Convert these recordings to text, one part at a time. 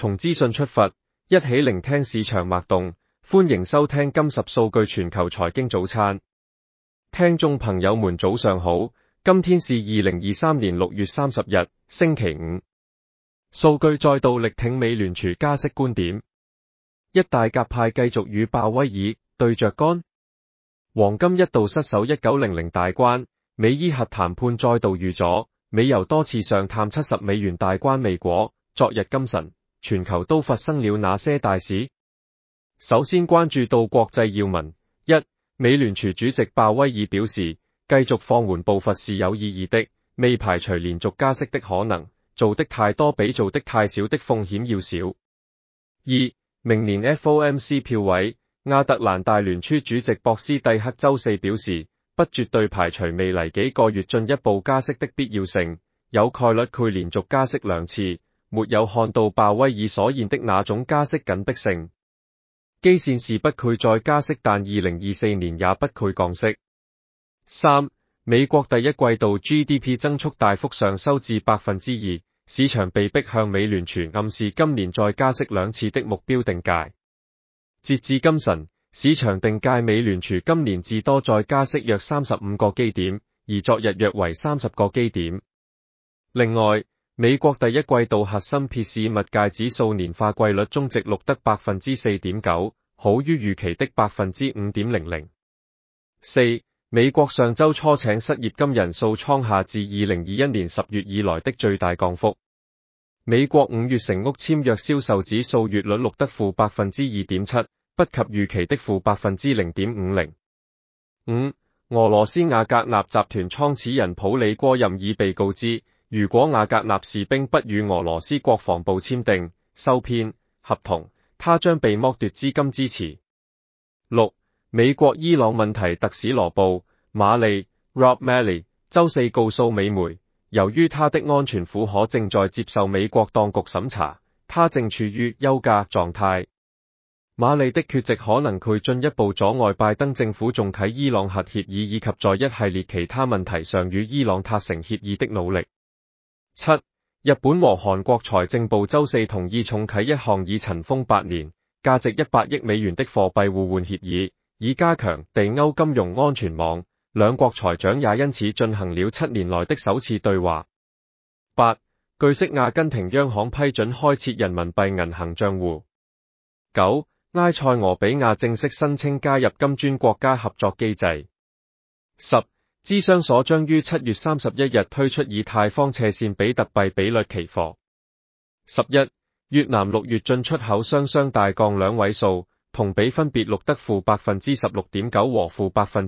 從資訊出發，一起聆聽市場脈動。歡迎收聽今10數據全球財經早餐。聽眾朋友們早上好，今天是2023年6月30日，星期五。數據再度力挺美聯儲加息觀點，一大鴿派繼續與鮑威爾對着幹。黃金一度失守1900大關，美伊核談判再度遇阻，美油多次上探70美元大關未果。昨日今晨，全球都發生了哪些大事？首先關注到國際要聞。一、美聯儲主席鮑威爾表示，繼續放緩步伐是有意義的，未排除連續加息的可能，做的太多比做的太少的風險要少。二、明年 FOMC 票委，亞特蘭大聯儲主席博斯蒂克周四表示，不絕對排除未來幾個月進一步加息的必要性，有概率會連續加息2次，沒有看到鮑威爾所言的那種加息緊迫性。基線是不會再加息，但2024年也不會降息。三、美國第一季度 GDP 增速大幅上修至 2%， 市場被迫向美聯儲暗示今年再加息2次的目標定價。截至今晨，市場定價美聯儲今年至多再加息約35個基點，而昨日約為30個基點。另外，美國第一季度核心 PCE 物價指數年化季率終值錄得 4.9%， 好於預期的 5.00%。四、美國上周初請失業金人數創下自2021年10月以來的最大降幅。美國5月成屋簽約銷售指數月率錄得負 2.7%， 不及預期的負 0.50%。五、俄羅斯瓦格納集團創始人普里戈任已被告知，如果瓦格納士兵不與俄羅斯國防部簽訂收編合同，他將被剝奪資金支持。六、美國伊朗問題特使羅布馬利 Rob Malley 周四告訴美媒，由於他的安全許可正在接受美國當局審查，他正處於休假狀態。馬利的缺席可能會進一步阻礙拜登政府重啟伊朗核協議以及在一系列其他問題上與伊朗達成協議的努力。七、日本和韓國財政部周四同意重啟一項已塵封8年、價值100億美元的貨幣互換協議，以加強地歐金融安全網。兩國財長也因此進行了7年來的首次對話。八、據悉阿根廷央行批准開設人民幣銀行賬戶。九、埃塞俄比亞正式申請加入金磚國家合作機制。十、芝商所將於7月31日推出以太坊斜線比特幣比率期貨。11、越南6月進出口雙大降2位數，同比分別錄得負 16.9% 和負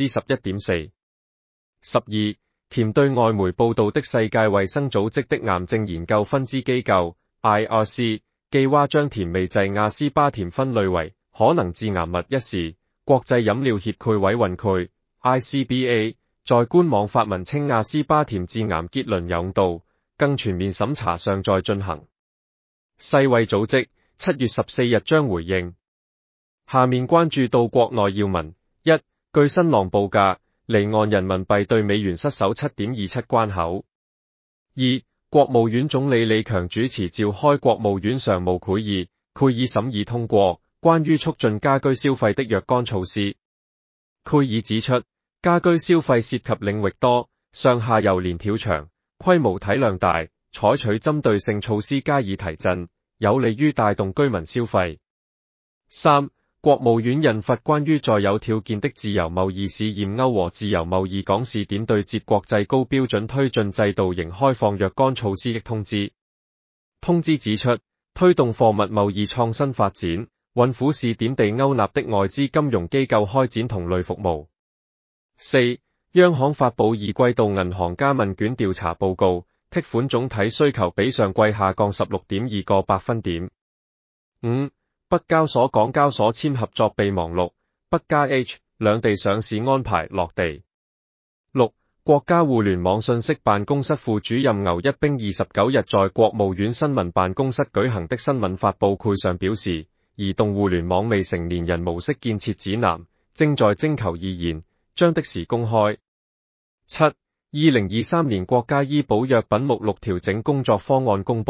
11.4%。12、甜對外媒報道的世界衛生組織的癌症研究分支機構 IRC 寄蛙將甜味劑亞斯巴甜分類為可能致癌物一事，國際飲料協會委員會 ICBA 在官網發文稱亞斯巴甜致癌結論有誤導，更全面審查尚在進行。世衛組織7月14日將回應。下面關注到國內要聞。一、據新浪報價，離岸人民幣對美元失守 7.27 關口。二、國務院總理李強主持召開國務院常務會議審議通過關於促進家居消費的若干措施。會議指出，家居消費涉及領域多，上下游鏈條長，規模體量大，採取針對性措施加以提振，有利於帶動居民消費。三、國務院印發關於在有條件的自由貿易試驗歐和自由貿易港試點對接國際高標準推進制度型開放若干措施的通知。通知指出，推動貨物貿易創新發展，允許試點地歐納的外資金融機構開展同類服務。四、央行發布2季度銀行家問卷調查報告，貸款總體需求比上季下降 16.2 個百分點。五、北交所港交所簽合作備忘錄，北加 H 兩地上市安排落地。六、國家互聯網信息辦公室副主任牛一兵29日在國務院新聞辦公室舉行的新聞發佈會上表示，移動互聯網未成年人模式建設指南正在徵求意見，將的時公開。七、2023年國家醫保藥品目錄調整工作方案公布，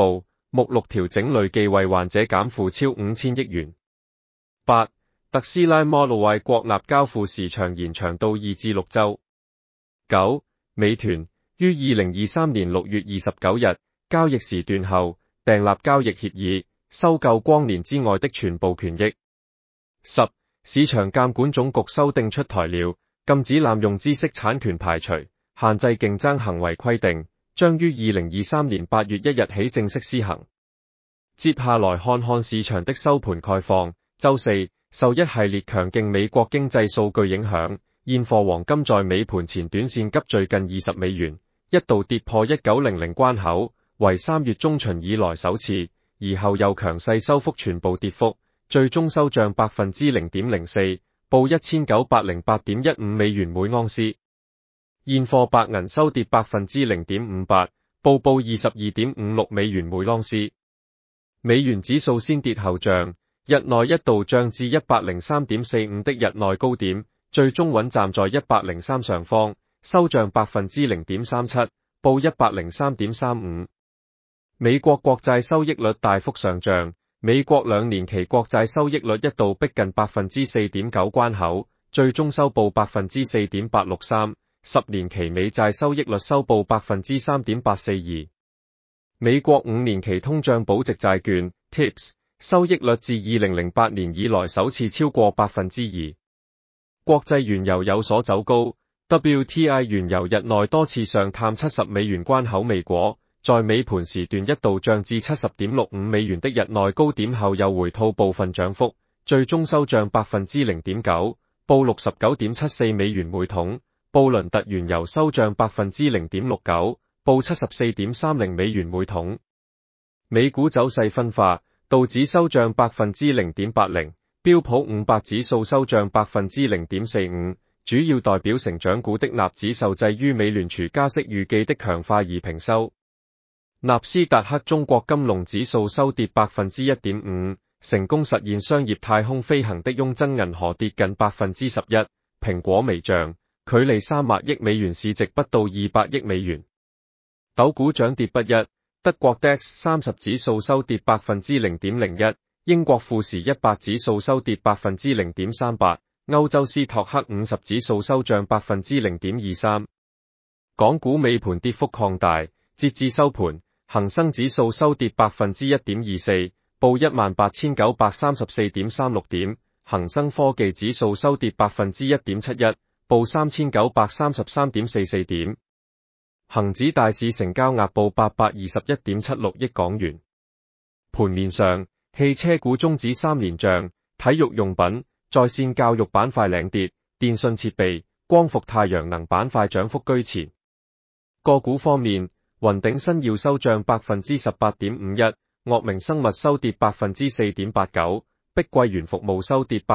目錄調整累計為患者減負超5000億元。8. 特斯拉 Model Y 國納交付時長延長到2至6週。9. 美團於2023年6月29日交易時段後訂立交易協議，收購光年之外的全部權益。10. 市場監管總局修訂出台了禁止濫用知識產權排除、限制競爭行為規定，將於2023年8月1日起正式施行。接下來看看市場的收盤概況。週四，受一系列強勁美國經濟數據影響，現貨黃金在尾盤前短線急墜近20美元，一度跌破1900關口，為3月中旬以來首次，而後又強勢收復全部跌幅，最終收漲 0.04%， 報 1908.15 美元每盎司。現貨白銀收跌 0.58%， 報 22.56 美元每盎司。美元指數先跌後漲，日內一度漲至 103.45 的日內高點，最終穩站在103上方，收漲 0.37%， 報 103.35。美國國債收益率大幅上漲，美國2年期國債收益率一度逼近 4.9% 關口，最終收報 4.863%， 10年期美債收益率收報 3.842%。美國5年期通脹保值債券 TIPS 收益率自2008年以來首次超過 2%。國際原油有所走高， WTI 原油日內多次上探70美元關口未果，在尾盤時段一度漲至 70.65 美元的日內高點後又回吐部分漲幅，最終收漲 0.9%， 報 69.74 美元每桶。布倫特原油收漲 0.69%， 報 74.30 美元每桶。美股走勢分化，道指收漲 0.80%， 標普500指數收漲 0.45%， 主要代表成長股的納指受制於美聯儲加息預計的強化而平收。納斯達克中國金龍指數收跌 1.5%， 成功實現商業太空飛行的雍真銀河跌近 11%， 蘋果微漲，距離300億美元市值不到200億美元。斗股漲跌不一，德國 DAX 30指數收跌 0.01%， 英國富時100指數收跌 0.38%， 歐洲斯托克50指數收漲 0.23%。港股尾盤跌幅擴大，截至收盤，恒生指數收跌 1.24%， 報 18,934.36 點，恒生科技指數收跌 1.71%， 報 3,933.44 點。恒指大市成交額報 821.76 億港元。盤面上，汽車股終止3連漲，體育用品、在線教育板塊領跌，電信設備、光伏太陽能板塊漲幅居前。個股方面，雲頂新耀收漲 18.51%， 岳明生物收跌 4.89%， 碧桂園服務收跌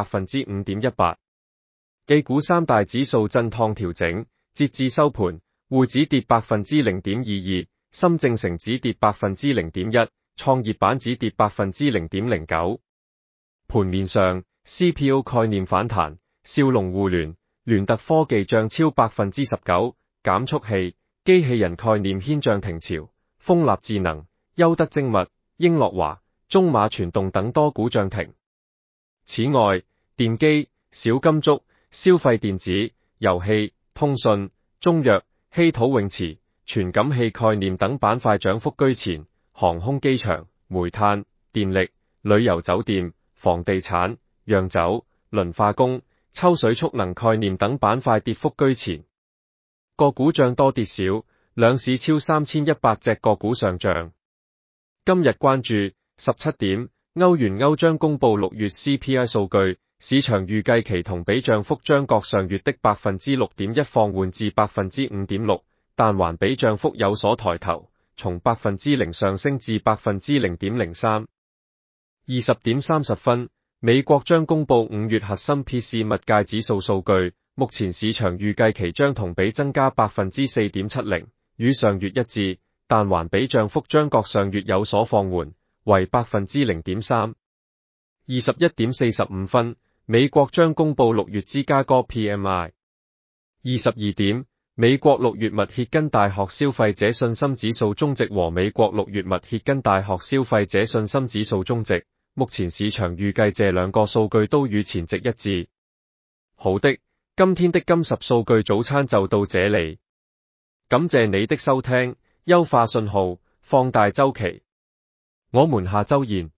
5.18%。A 股三大指數震盪調整，截至收盤，滬指跌 0.22%， 深證成指跌 0.1%， 創業板指跌 0.09%。盤面上 ，CPO 概念反彈，兆龍互聯、聯特科技漲超 19%， 減速器、機器人概念牽漲停潮，豐立智能、優德精密、英樂華、中馬傳動等多股漲停。此外，電機、小金竹、消費電子、遊戲、通訊、中藥、稀土永磁、傳感器概念等板塊漲幅居前，航空機場、煤炭、電力、旅遊酒店、房地產、釀酒、磷化工、抽水蓄能概念等板塊跌幅居前。個股漲多跌少，兩市超3100隻個股上漲。今日關注17點，歐元歐將公布6月 CPI 數據，市場預計其同比漲幅將較上月的 6.1% 放緩至 5.6%， 但環比漲幅有所抬頭，從 0% 上升至 0.03%。20點30分，美國將公布5月核心 PCE 物價指數數據，目前市場預計其將同比增加 4.70%， 與上月一致，但環比漲幅將較上月有所放緩，為 0.3%。21點45分，美國將公布6月芝加哥 PMI。22點， 美國6月密歇根大學消費者信心指數終值和美國6月密歇根大學消費者信心指數終值，目前市場預計這兩個數據都與前值一致。好的，今天的金10數據早餐就到這裡，感謝你的收聽，優化信號，放大週期，我們下週見。